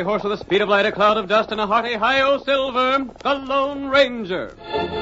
fiery horse with the speed of light, a cloud of dust, and a hearty hi-yo silver, the Lone Ranger.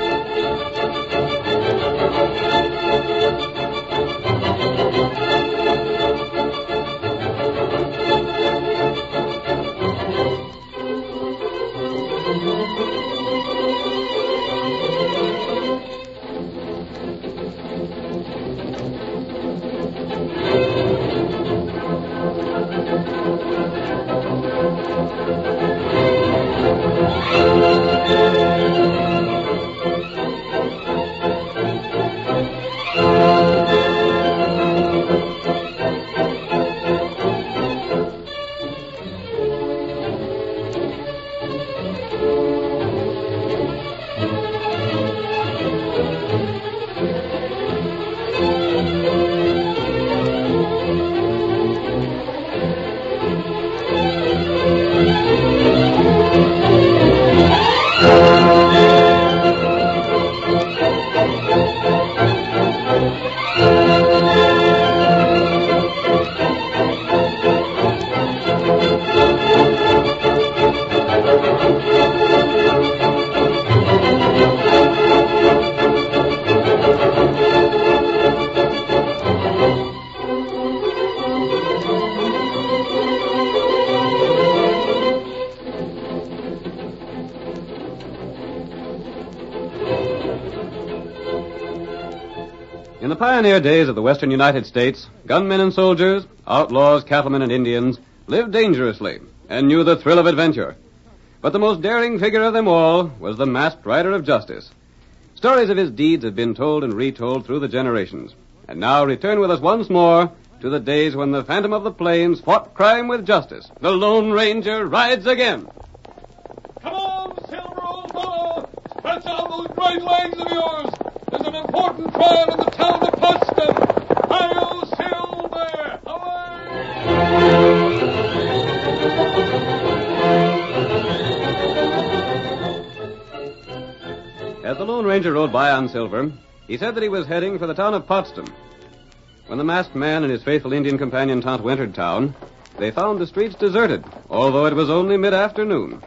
In the pioneer days of the western United States, gunmen and soldiers, outlaws, cattlemen, and Indians lived dangerously and knew the thrill of adventure. But the most daring figure of them all was the masked rider of justice. Stories of his deeds have been told and retold through the generations. And now return with us once more to the days when the Phantom of the Plains fought crime with justice. The Lone Ranger rides again. Come on, Silver, old fellow! Stretch out those great legs of yours! There's an important trial in the town of Potsdam! Hi-yo, Silver! As the Lone Ranger rode by on Silver, he said that he was heading for the town of Potsdam. When the masked man and his faithful Indian companion Tonto entered town, they found the streets deserted, although it was only mid-afternoon.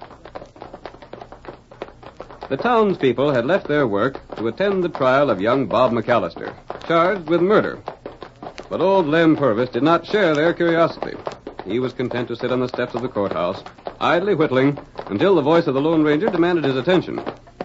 The townspeople had left their work to attend the trial of young Bob McAllister, charged with murder. But old Lem Purvis did not share their curiosity. He was content to sit on the steps of the courthouse, idly whittling, until the voice of the Lone Ranger demanded his attention.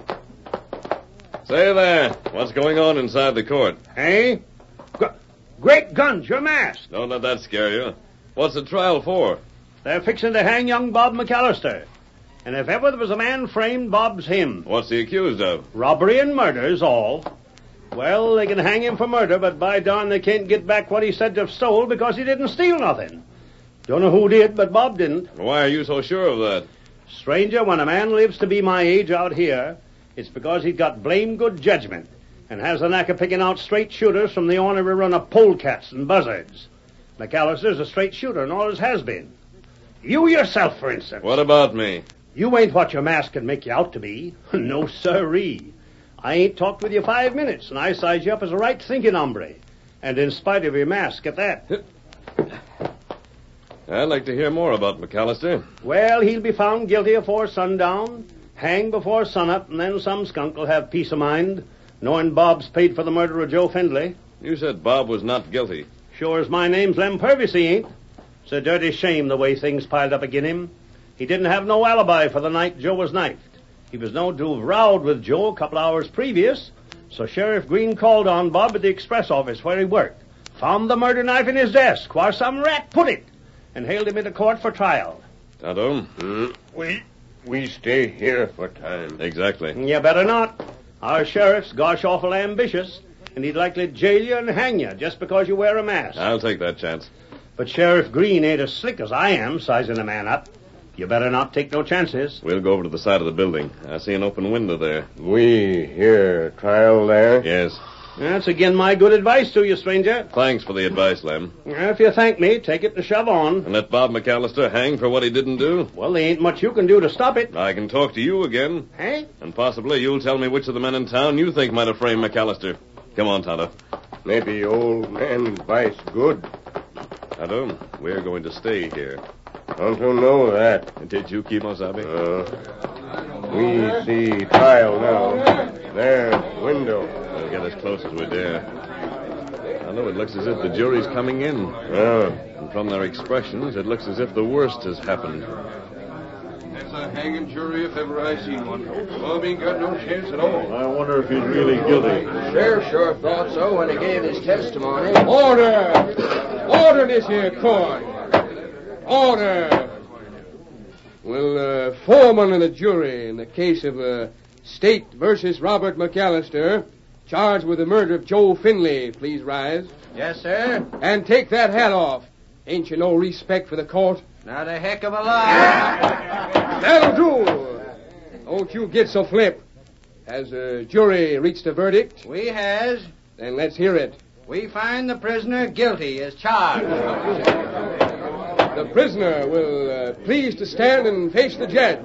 Say there, what's going on inside the court? Hey? Great guns, you're masked. Don't let that scare you. What's the trial for? They're fixing to hang young Bob McAllister. And if ever there was a man framed, Bob's him. What's he accused of? Robbery and murder's all. Well, they can hang him for murder, but by darn they can't get back what he said to have stole because he didn't steal nothing. Don't know who did, but Bob didn't. Why are you so sure of that? Stranger, when a man lives to be my age out here, it's because he's got blame good judgment and has the knack of picking out straight shooters from the ornery run of polecats and buzzards. McAllister's a straight shooter and always has been. You yourself, for instance. What about me? You ain't what your mask can make you out to be. No, sirree. I ain't talked with you 5 minutes, and I size you up as a right-thinking hombre. And in spite of your mask at that. I'd like to hear more about McAllister. Well, he'll be found guilty afore sundown, hanged before sunup, and then some skunk will have peace of mind, knowing Bob's paid for the murder of Joe Findlay. You said Bob was not guilty. Sure as my name's Lem Purvis, he ain't. It's a dirty shame the way things piled up agin him. He didn't have no alibi for the night Joe was knifed. He was known to have rowed with Joe a couple hours previous, so Sheriff Green called on Bob at the express office where he worked, found the murder knife in his desk, where some rat put it, and hailed him into court for trial. Tonto? We stay here for time. Exactly. You better not. Our sheriff's gosh awful ambitious, and he'd likely jail you and hang you just because you wear a mask. I'll take that chance. But Sheriff Green ain't as slick as I am sizing a man up. You better not take no chances. We'll go over to the side of the building. I see an open window there. We hear trial there? Yes. That's again my good advice to you, stranger. Thanks for the advice, Lem. If you thank me, take it and shove on. And let Bob McAllister hang for what he didn't do? Well, there ain't much you can do to stop it. I can talk to you again. Hey? And possibly you'll tell me which of the men in town you think might have framed McAllister. Come on, Tonto. Maybe old man advice good. Tonto, we're going to stay here. Tonto know that. Did you, Kimosabe? We see trial now. There, window. We'll get as close as we dare. Tonto, it looks as if the jury's coming in. And from their expressions, it looks as if the worst has happened. That's a hanging jury if ever I seen one. Bob ain't got no chance at all. I wonder if he's really guilty. Sheriff sure thought so when he gave his testimony. Order! Order in this here court! Order! Will foreman of the jury in the case of State versus Robert McAllister, charged with the murder of Joe Finley, please rise. Yes, sir. And take that hat off. Ain't you no respect for the court? Not a heck of a lot. That'll do. Don't you get so flip. Has the jury reached a verdict? We has. Then let's hear it. We find the prisoner guilty as charged. The prisoner will please to stand and face the judge.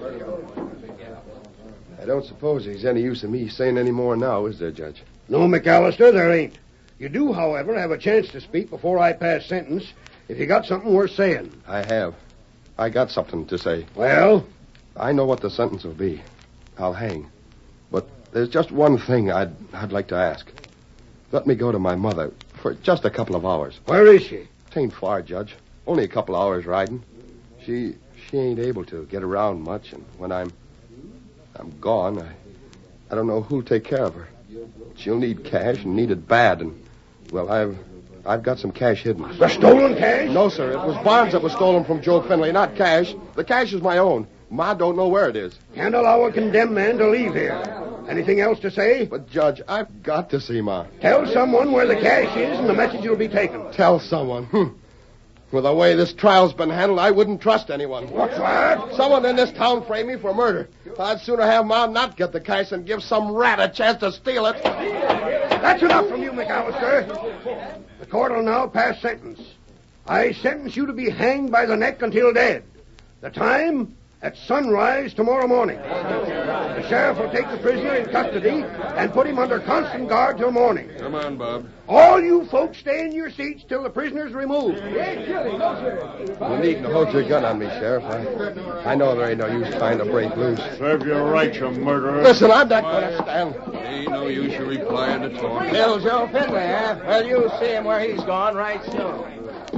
I don't suppose there's any use in me saying any more now, is there, Judge? No, McAllister, there ain't. You do, however, have a chance to speak before I pass sentence if you got something worth saying. I have. I got something to say. Well? I know what the sentence will be. I'll hang. But there's just one thing I'd like to ask. Let me go to my mother for just a couple of hours. Where is she? Tain't far, Judge. Only a couple of hours riding. She ain't able to get around much, and when I'm gone, I don't know who'll take care of her. She'll need cash and need it bad, and, well, I've got some cash hidden. The stolen cash? No, sir. It was bonds that was stolen from Joe Finley, not cash. The cash is my own. Ma don't know where it is. Can't allow a condemned man to leave here. Anything else to say? But, Judge, I've got to see Ma. Tell someone where the cash is and the message will be taken. Tell someone? With the way this trial's been handled, I wouldn't trust anyone. What's that? Someone in this town framed me for murder. I'd sooner have Ma not get the cash than give some rat a chance to steal it. That's enough from you, McAllister. The court will now pass sentence. I sentence you to be hanged by the neck until dead. The time? At sunrise tomorrow morning. The sheriff will take the prisoner in custody and put him under constant guard till morning. Come on, Bob. All you folks stay in your seats till the prisoner's removed. You needn't hold your gun on me, Sheriff. I know there ain't no use trying to break loose. Serve you right, you murderer. Listen, I'm not going to stand. Ain't no use you replying to talk. Kill Joe Finley, huh? Well, you'll see him where he's gone right soon.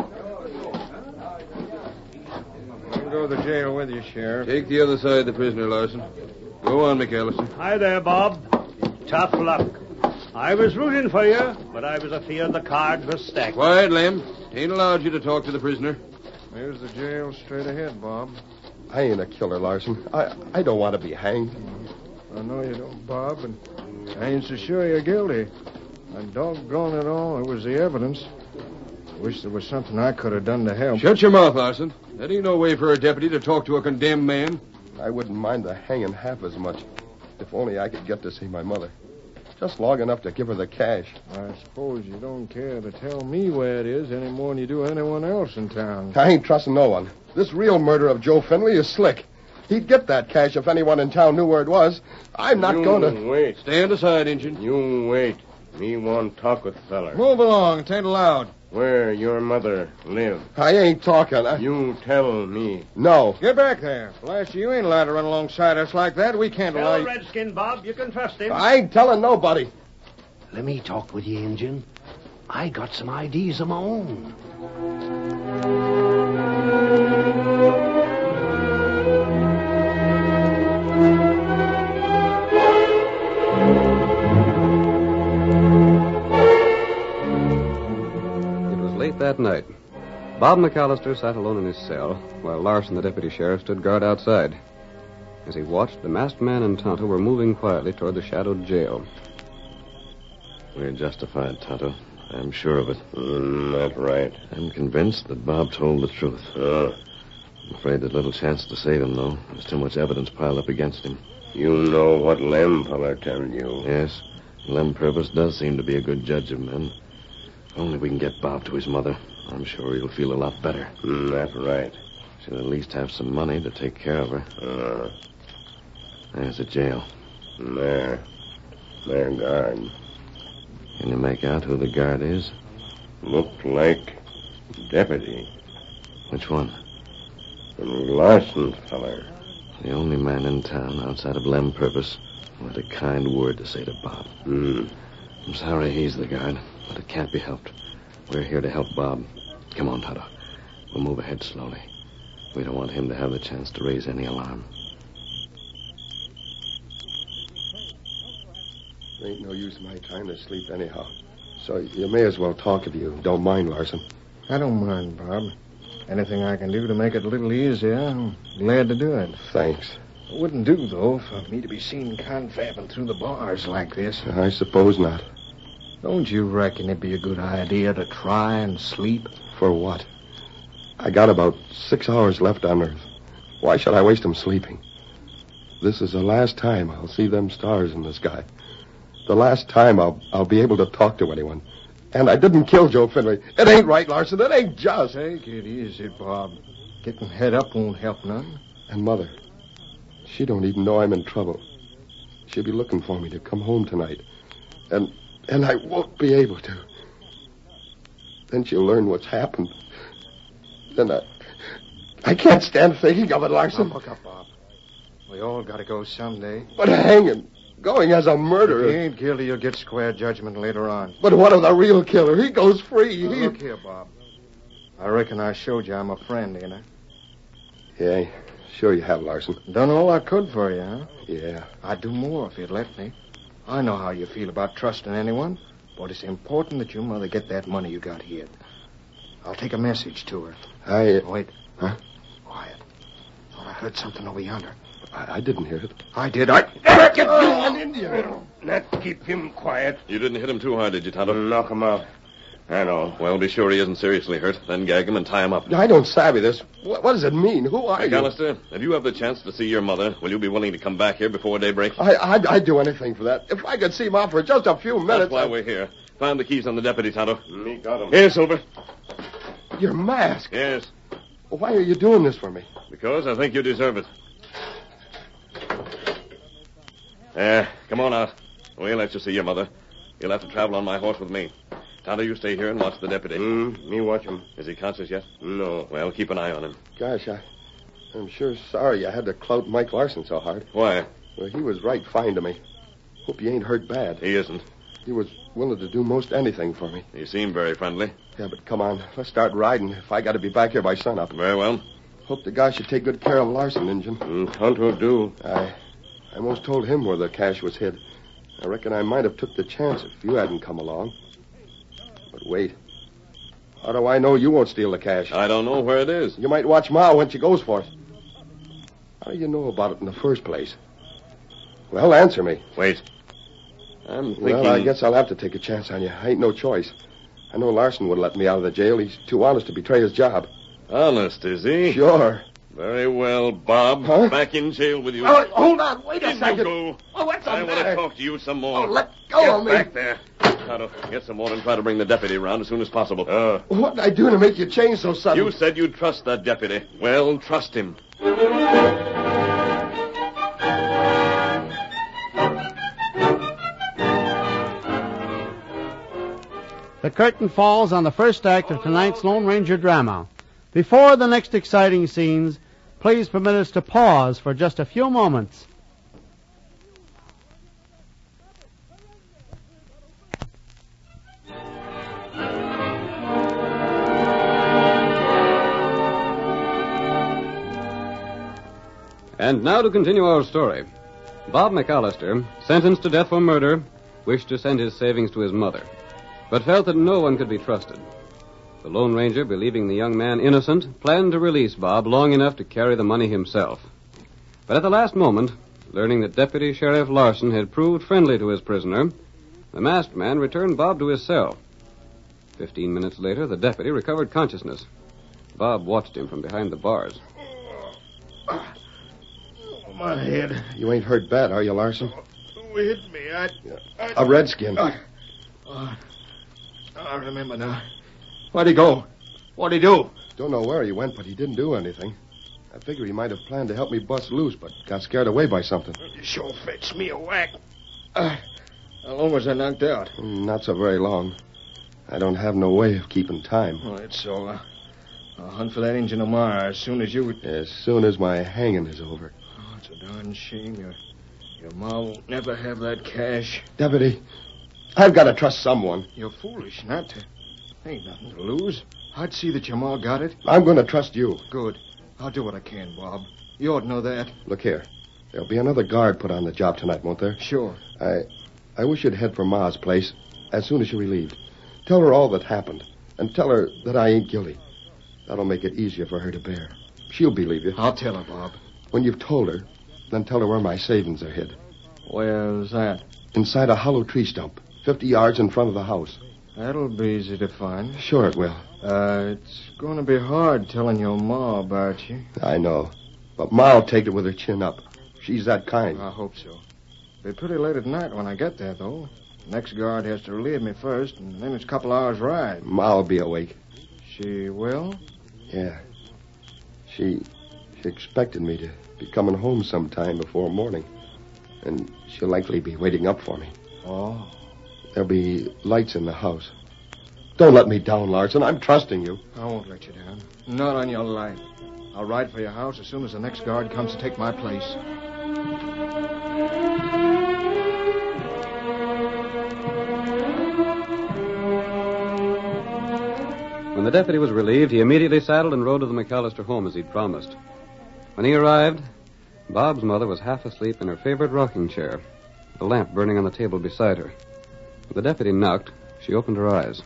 Go to the jail with you, Sheriff. Take the other side of the prisoner, Larson. Go on, McAllister. Hi there, Bob. Tough luck. I was rooting for you, but I was afeard the cards were stacked. Quiet, Lem. Ain't allowed you to talk to the prisoner. There's the jail straight ahead, Bob. I ain't a killer, Larson. I don't want to be hanged. I know you don't, Bob, and I ain't so sure you're guilty. And doggone it all, it was the evidence. Wish there was something I could have done to help. Shut your mouth, Larson. That ain't no way for a deputy to talk to a condemned man. I wouldn't mind the hanging half as much. If only I could get to see my mother. Just long enough to give her the cash. I suppose you don't care to tell me where it is any more than you do anyone else in town. I ain't trusting no one. This real murder of Joe Finley is slick. He'd get that cash if anyone in town knew where it was. I'm not going to... Wait. Stand aside, Injun. You wait. Me want talk with feller. Move along. It ain't allowed. Where your mother live? I ain't talking. You tell me. No. Get back there. Blast you ain't allowed to run alongside us like that. We can't allow Tell you. Redskin, Bob. You can trust him. I ain't telling nobody. Let me talk with you, Injun. I got some ideas of my own. That night, Bob McAllister sat alone in his cell, while Larson, the deputy sheriff, stood guard outside. As he watched, the masked man and Tonto were moving quietly toward the shadowed jail. We're justified, Tonto. I'm sure of it. That's right. I'm convinced that Bob told the truth. I'm afraid there's little chance to save him, though. There's too much evidence piled up against him. You know what Lem feller tell you. Yes, Lem Purvis does seem to be a good judge of men. If only we can get Bob to his mother. I'm sure he'll feel a lot better. That's right. She'll at least have some money to take care of her. There's the jail. There guard. Can you make out who the guard is? Looked like deputy. Which one? Larson feller. The only man in town outside of Lem Purvis who had a kind word to say to Bob. I'm sorry he's the guard, but it can't be helped. We're here to help Bob. Come on, Tonto. We'll move ahead slowly. We don't want him to have the chance to raise any alarm. There ain't no use my trying to sleep anyhow. So you may as well talk if you don't mind, Larson. I don't mind, Bob. Anything I can do to make it a little easier, I'm glad to do it. Thanks. It wouldn't do, though, for me to be seen confabbing through the bars like this. I suppose not. Don't you reckon it'd be a good idea to try and sleep? For what? I got about 6 hours left on Earth. Why should I waste them sleeping? This is the last time I'll see them stars in the sky. The last time I'll be able to talk to anyone. And I didn't kill Joe Finley. It ain't right, Larson. It ain't just. Take it easy, Bob. Getting head up won't help none. And Mother, she don't even know I'm in trouble. She'll be looking for me to come home tonight. And I won't be able to. Then she'll learn what's happened. Then I can't stand thinking of it, Larson. Now, look up, Bob. We all gotta go someday. But hanging, going as a murderer. If he ain't guilty, you'll get square judgment later on. But what of the real killer? He goes free. Now, look here, Bob. I reckon I showed you I'm a friend, ain't I? Yeah, sure you have, Larson. Done all I could for you, huh? Yeah. I'd do more if you'd let me. I know how you feel about trusting anyone, but it's important that your mother get that money you got here. I'll take a message to her. Wait. Huh? Quiet. Thought I heard something over yonder. I didn't hear it. I did. Get you, an Indian. Let's keep him quiet. You didn't hit him too hard, did you, Tonto? Knock him out. I know. Well, be sure he isn't seriously hurt. Then gag him and tie him up. I don't savvy this. What does it mean? Who are you? McAllister, if you have the chance to see your mother, will you be willing to come back here before daybreak? I'd do anything for that. If I could see Mom for just a few minutes. That's why we're here. Find the keys on the deputy, Tonto. Me got him. Here, Silver. Your mask. Yes. Why are you doing this for me? Because I think you deserve it. Come on out. We'll let you see your mother. You'll have to travel on my horse with me. Tonto, you stay here and watch the deputy. Me watch him. Is he conscious yet? No. Well, keep an eye on him. Gosh, I'm sure sorry I had to clout Mike Larson so hard. Why? Well, he was right fine to me. Hope he ain't hurt bad. He isn't. He was willing to do most anything for me. He seemed very friendly. Yeah, but come on. Let's start riding if I got to be back here by sunup. Very well. Hope the guy should take good care of Larson, Injun. Tonto do. I most told him where the cash was hid. I reckon I might have took the chance if you hadn't come along. But wait. How do I know you won't steal the cash? I don't know where it is. You might watch Ma when she goes for it. How do you know about it in the first place? Well, answer me. Wait. I'm thinking... Well, I guess I'll have to take a chance on you. I ain't no choice. I know Larson wouldn't let me out of the jail. He's too honest to betray his job. Honest, is he? Sure. Very well, Bob. Huh? Back in jail with you. Oh, hold on. Wait a In second. you go. Oh, what's the I want to matter? talk to you some more. Oh, let go of me. Get back there. Tonto, get some more and try to bring the deputy around as soon as possible. What did I do to make you change so suddenly? You said you'd trust that deputy. Well, trust him. The curtain falls on the first act of tonight's Lone Ranger drama. Before the next exciting scenes, please permit us to pause for just a few moments. And now to continue our story. Bob McAllister, sentenced to death for murder, wished to send his savings to his mother, but felt that no one could be trusted. The Lone Ranger, believing the young man innocent, planned to release Bob long enough to carry the money himself. But at the last moment, learning that Deputy Sheriff Larson had proved friendly to his prisoner, the masked man returned Bob to his cell. 15 minutes later, the deputy recovered consciousness. Bob watched him from behind the bars. My head. You ain't hurt bad, are you, Larson? Who hit me? A redskin. I remember now. Where'd he go? What'd he do? Don't know where he went, but he didn't do anything. I figure he might have planned to help me bust loose, but got scared away by something. You sure fetched me a whack. How long was I knocked out? Not so very long. I don't have no way of keeping time. All right, so I'll hunt for that Injun Omar as soon as you... As soon as my hanging is over. Oh, it's a darn shame. Your ma won't never have that cash. Deputy, I've got to trust someone. You're foolish not to. Ain't nothing to lose. I'd see that your ma got it. I'm going to trust you. Good. I'll do what I can, Bob. You ought to know that. Look here. There'll be another guard put on the job tonight, won't there? Sure. I wish you'd head for Ma's place as soon as you're relieved. Tell her all that happened, and tell her that I ain't guilty. That'll make it easier for her to bear. She'll believe you. I'll tell her, Bob. When you've told her, then tell her where my savings are hid. Where's that? Inside a hollow tree stump, 50 yards in front of the house. That'll be easy to find. Sure it will. It's going to be hard telling your ma about you. I know. But Ma'll take it with her chin up. She's that kind. I hope so. Be pretty late at night when I get there, though. Next guard has to relieve me first, and then it's a couple hours' ride. Ma'll be awake. She will? Yeah. She expected me to be coming home sometime before morning. And she'll likely be waiting up for me. Oh. There'll be lights in the house. Don't let me down, Larson. I'm trusting you. I won't let you down. Not on your life. I'll ride for your house as soon as the next guard comes to take my place. When the deputy was relieved, he immediately saddled and rode to the McAllister home as he'd promised. When he arrived, Bob's mother was half asleep in her favorite rocking chair, the lamp burning on the table beside her. When the deputy knocked, she opened her eyes.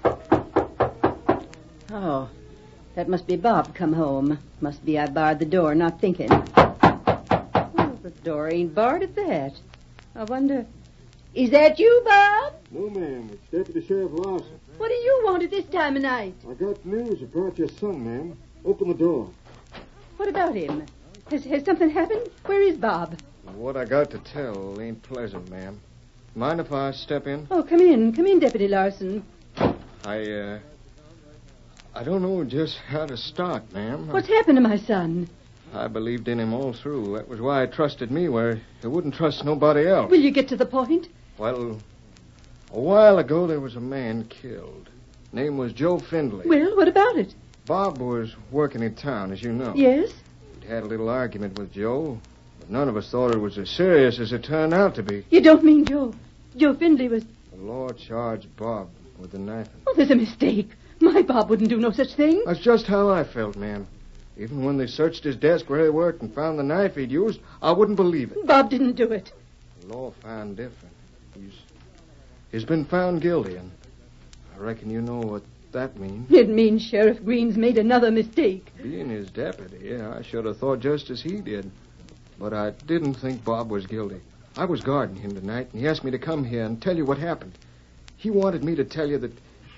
Oh, that must be Bob come home. Must be I barred the door, not thinking. Oh, the door ain't barred at that. I wonder... Is that you, Bob? No, ma'am. It's Deputy Sheriff Larson. What do you want at this time of night? I got news about your son, ma'am. Open the door. What about him? Has something happened? Where is Bob? What I got to tell ain't pleasant, ma'am. Mind if I step in? Oh, come in. Come in, Deputy Larson. I don't know just how to start, ma'am. What's happened to my son? I believed in him all through. That was why I trusted me where he wouldn't trust nobody else. Will you get to the point? Well, a while ago there was a man killed. Name was Joe Findlay. Well, what about it? Bob was working in town, as you know. Yes? We'd had a little argument with Joe, but none of us thought it was as serious as it turned out to be. You don't mean Joe Findlay was... The law charged Bob with the knife. Oh, there's a mistake. My Bob wouldn't do no such thing. That's just how I felt, ma'am. Even when they searched his desk where he worked and found the knife he'd used, I wouldn't believe it. Bob didn't do it. The law found different. He's been found guilty, and I reckon you know what that means. It means Sheriff Green's made another mistake. Being his deputy, yeah, I should have thought just as he did. But I didn't think Bob was guilty. I was guarding him tonight, and he asked me to come here and tell you what happened. He wanted me to tell you that...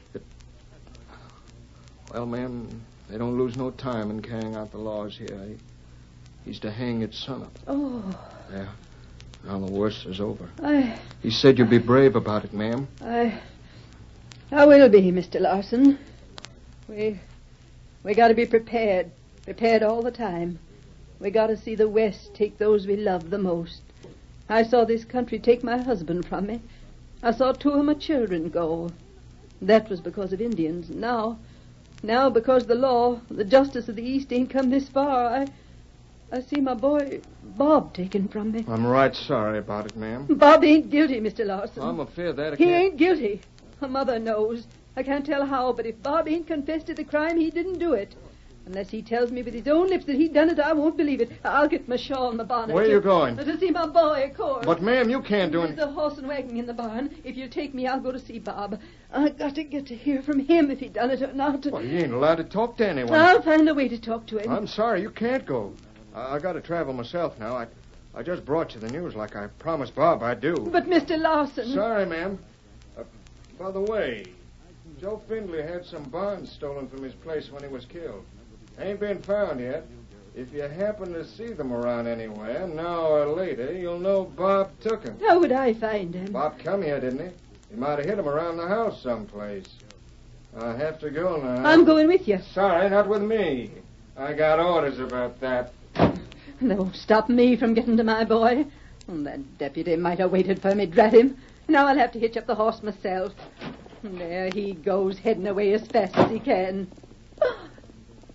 Well, ma'am, they don't lose no time in carrying out the laws here. He's to hang at sunup. Oh. Yeah. Now the worst is over. I He said you'd be brave about it, ma'am. I will be, Mr. Larson. We got to be prepared. Prepared all the time. We got to see the West take those we love the most. I saw this country take my husband from me. I saw 2 of my children go. That was because of Indians. Now because the law, the justice of the East ain't come this far, I see my boy, Bob, taken from me. I'm right sorry about it, ma'am. Bob ain't guilty, Mr. Larson. I'm afraid that He ain't guilty. My mother knows. I can't tell how, but if Bob ain't confessed to the crime, he didn't do it. Unless he tells me with his own lips that he done it, I won't believe it. I'll get my shawl and my bonnet. Where are you going? To see my boy, of course. But, ma'am, you can't do it. There's a horse and wagon in the barn. If you'll take me, I'll go to see Bob. I got to get to hear from him if he done it or not. Well, you ain't allowed to talk to anyone. I'll find a way to talk to him. I'm sorry, you can't go. I got to travel myself now. I just brought you the news like I promised Bob I'd do. But, Mr. Larson... Sorry, ma'am. By the way, Joe Findlay had some bonds stolen from his place when he was killed. Ain't been found yet. If you happen to see them around anywhere, now or later, you'll know Bob took them. How would I find him? Bob come here, didn't he? He might have hid them around the house someplace. I have to go now. I'm going with you. Sorry, not with me. I got orders about that. They won't stop me from getting to my boy. That deputy might have waited for me, drat him. Now I'll have to hitch up the horse myself. There he goes, heading away as fast as he can. Who's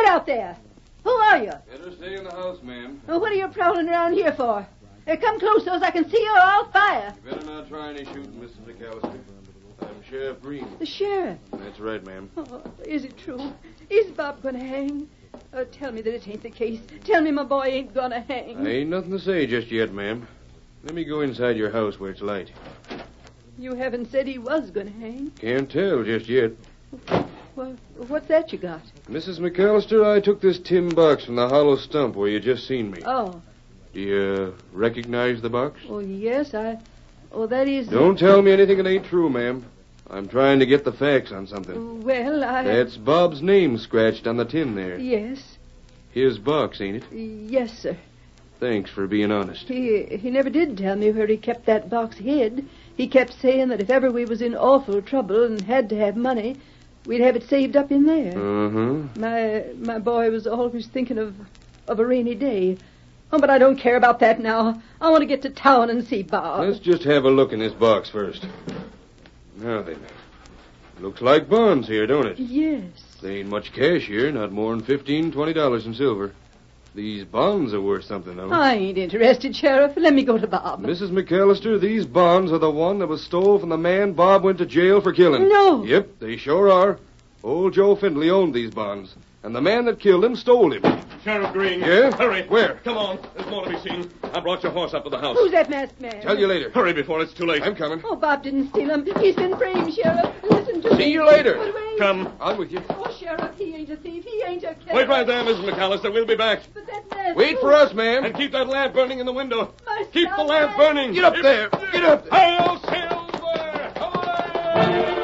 out there. Who are you? Better stay in the house, ma'am. Oh, what are you prowling around here for? Come close so as I can see you or I'll fire. You better not try any shooting, Mrs. McAllister. I'm Sheriff Green. The sheriff? That's right, ma'am. Oh, is it true? Is Bob going to hang? Tell me that it ain't the case. Tell me my boy ain't going to hang. I ain't nothing to say just yet, ma'am. Let me go inside your house where it's light. You haven't said he was going to hang. Can't tell just yet. Well, what's that you got? Mrs. McAllister, I took this tin box from the hollow stump where you just seen me. Oh. Do you recognize the box? Oh, yes, that is... Don't tell me anything that ain't true, ma'am. I'm trying to get the facts on something. Well, That's Bob's name scratched on the tin there. Yes. His box, ain't it? Yes, sir. Thanks for being honest. He never did tell me where he kept that box hid. He kept saying that if ever we was in awful trouble and had to have money, we'd have it saved up in there. Uh-huh. My boy was always thinking of a rainy day. Oh, but I don't care about that now. I want to get to town and see Bob. Let's just have a look in this box first. Now then. Looks like bonds here, don't it? Yes. There ain't much cash here, not more than $15, $20 in silver. These bonds are worth something, though. I ain't interested, Sheriff. Let me go to Bob. Mrs. McAllister, these bonds are the one that was stole from the man Bob went to jail for killing. No. Yep, they sure are. Old Joe Findlay owned these bonds, and the man that killed him stole him. Sheriff Green. Yeah? Hurry. Where? Come on. There's more to be seen. I brought your horse up to the house. Who's that masked man? Tell you later. Hurry before it's too late. I'm coming. Oh, Bob didn't steal him. He's been framed, Sheriff. Listen to me. See you later. But wait. Come. I'm with you. Oh, Sheriff, he ain't a thief. He ain't a killer. Wait right there, Mrs. McAllister. We'll be back. But that man... Wait for us, ma'am. And keep that lamp burning in the window. My Keep the son, lamp burning. Get up there. Get up there. Hail, Silver! Away!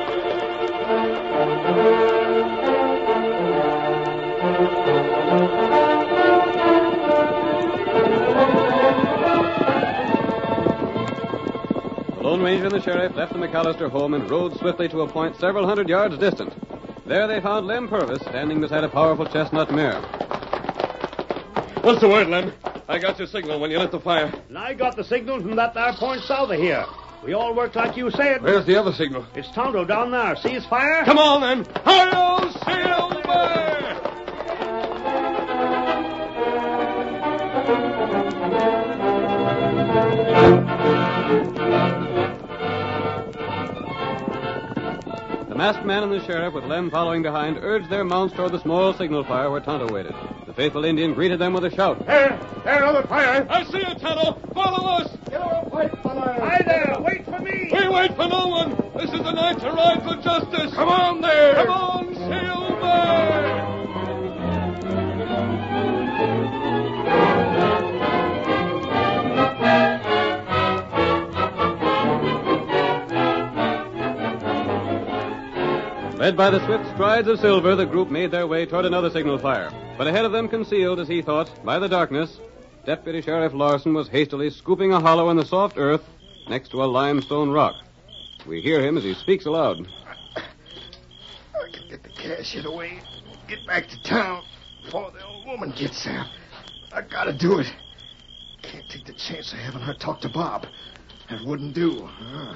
The Lone Ranger and the sheriff left the McAllister home and rode swiftly to a point several hundred yards distant. There they found Lem Purvis standing beside a powerful chestnut mare. What's the word, Lem? I got your signal when you lit the fire. And I got the signal from that there point south of here. We all worked like you said. Where's the other signal? It's Tonto down there. See his fire? Come on, then. Hail, Silver! The masked man and the sheriff, with Lem following behind, urged their mounts toward the small signal fire where Tonto waited. The faithful Indian greeted them with a shout. There, another fire. I see it, Tonto. Follow us. Hi there. Wait for me. We wait for no one. This is the night to ride for justice. Come on there. Come on, Silver. Led by the swift strides of Silver, the group made their way toward another signal fire. But ahead of them, concealed, as he thought, by the darkness, Deputy Sheriff Larson was hastily scooping a hollow in the soft earth next to a limestone rock. We hear him as he speaks aloud. I can get the cash hid away. Get back to town before the old woman gets there. I gotta do it. Can't take the chance of having her talk to Bob. That wouldn't do.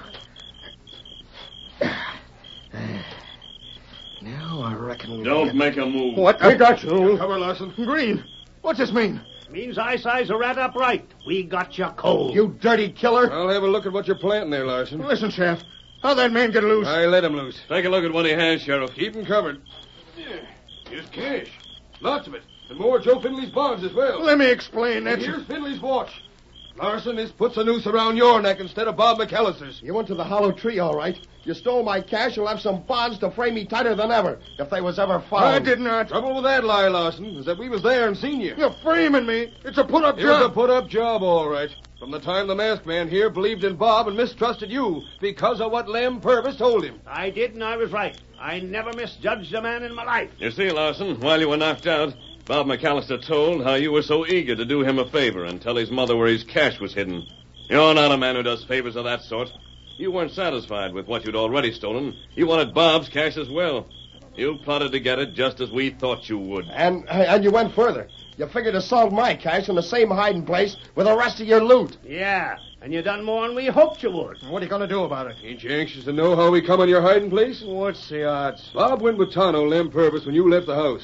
Now I reckon we'll Don't make a move. What? I got you. Cover, Larson. Green, what's this mean? Means I size a rat upright. We got you cold. You dirty killer. I'll have a look at what you're planting there, Larson. Listen, Sheriff. How'd that man get loose? I let him loose. Take a look at what he has, Sheriff. Keep him covered. Yeah, here's cash. Lots of it. And more Joe Findlay's bonds as well. Let me explain. And That's here's Findlay's watch. Larson, this puts a noose around your neck instead of Bob McAllister's. You went to the hollow tree, all right. You stole my cash. You'll have some bonds to frame me tighter than ever, if they was ever found. I did not. Trouble with that lie, Larson, is that we was there and seen you. You're framing me. It's a put-up It was a job. put-up job, all right. From the time the masked man here believed in Bob and mistrusted you because of what Lem Purvis told him. I did, and I was right. I never misjudged a man in my life. You see, Larson, while you were knocked out, Bob McAllister told how you were so eager to do him a favor and tell his mother where his cash was hidden. You're not a man who does favors of that sort. You weren't satisfied with what you'd already stolen. You wanted Bob's cash as well. You plotted to get it just as we thought you would. And you went further. You figured to sell my cash in the same hiding place with the rest of your loot. Yeah, and you done more than we hoped you would. What are you going to do about it? Ain't you anxious to know how we come on your hiding place? What's the odds? Bob went with Tonto, Lem Purvis, when you left the house.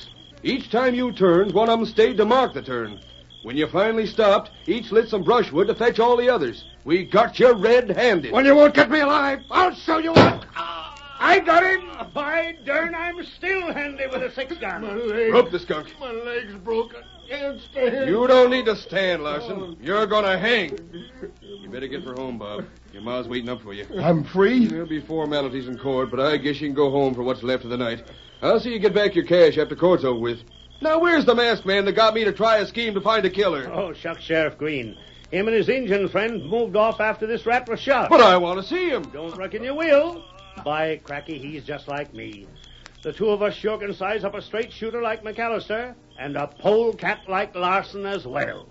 Each time you turned, one of them stayed to mark the turn. When you finally stopped, each lit some brushwood to fetch all the others. We got you red-handed. Well, you won't get me alive. I'll show you what. I got him. By darn, I'm still handy with a 6-gun. My leg. Rope the skunk. My leg's broken. Can't stand. You don't need to stand, Larson. You're gonna hang. You better get for home, Bob. Your ma's waiting up for you. I'm free? There'll be formalities in court, but I guess you can go home for what's left of the night. I'll see you get back your cash after court's over with. Now, where's the masked man that got me to try a scheme to find a killer? Oh, shucks, Sheriff Green. Him and his Indian friend moved off after this rat was shot. But I want to see him. Don't reckon you will. By cracky, he's just like me. The two of us sure can size up a straight shooter like McAllister and a polecat like Larson as well.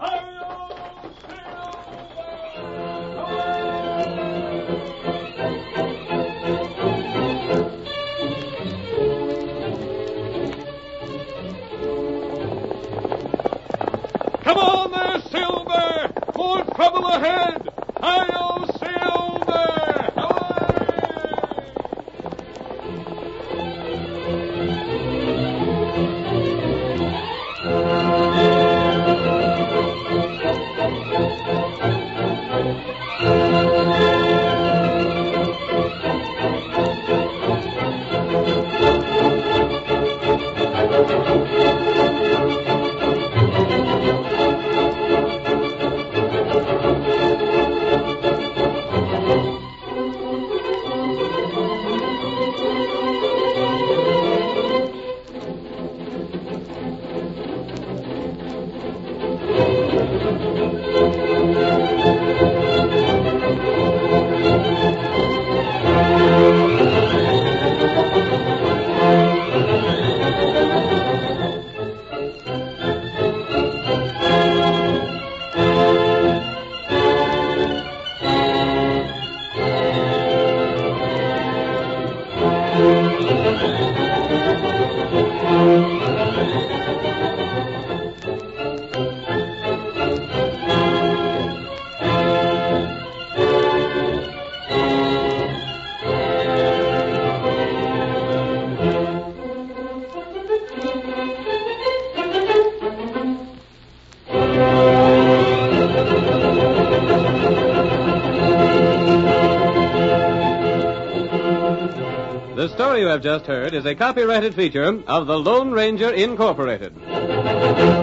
Come on there, Silver! More trouble ahead! Hi-yo, Silver! The story you have just heard is a copyrighted feature of the Lone Ranger Incorporated.